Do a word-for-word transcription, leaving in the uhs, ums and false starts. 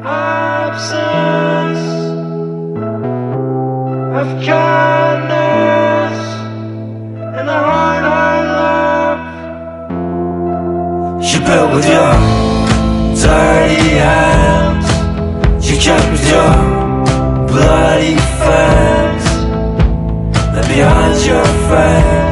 absence of kindness and a hard, hard love. You built with your dirty hands, you kept with your bloody fangs, then behind your face